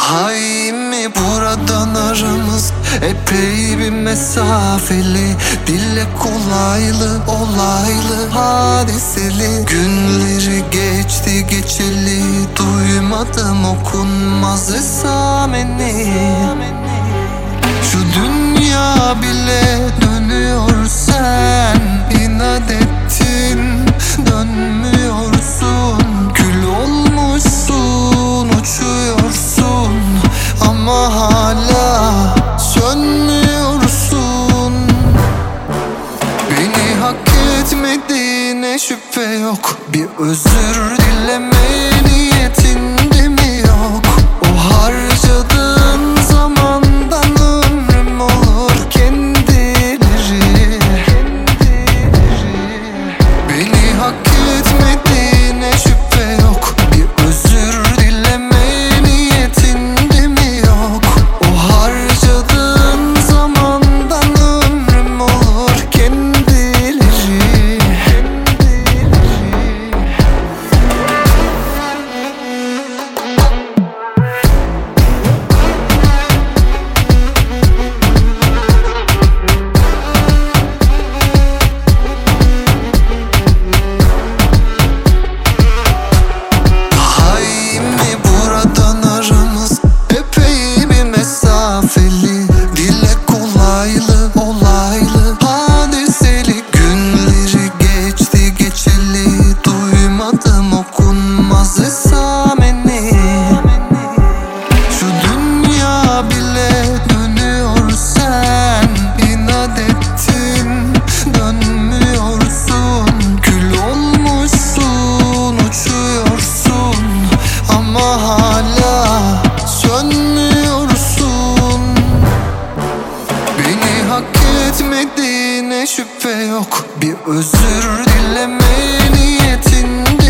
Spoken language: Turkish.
Daha iyi mi buradan aramız epey bir mesafeli, dille kolaylı, olaylı, hadiseli. Günleri geçti geçeli, duymadım okunmaz esameni. Şu dünya bile dönüyor, sen inat ettin, dönmüyorsun. Gül olmuşsun, uçuyorsun ama hala sönmüyorsun. Beni hak etmediğine şüphe yok, bir özür dileme niyetinde mi yok? O harcadığın zamandan ömrüm olur kendileri. Beni hak etmediğine şüphe yok, bir özür dileme niyetinde mi yok? O harcadığın zamandan ömrüm olur kendileri. Daha iyi mi buradan aramız epey bir mesafeli, dile kolaylı, olaylı, hadiseli. Günleri geçti geçeli, duymadım okunmaz esameni. Şu dünya bile dönüyor, sen inat ettin, dönmüyorsun. Gül olmuşsun, uçuyorsun ama hala sönmüyorsun. Beni hak etmediğine şüphe yok, bir özür dileme niyetinde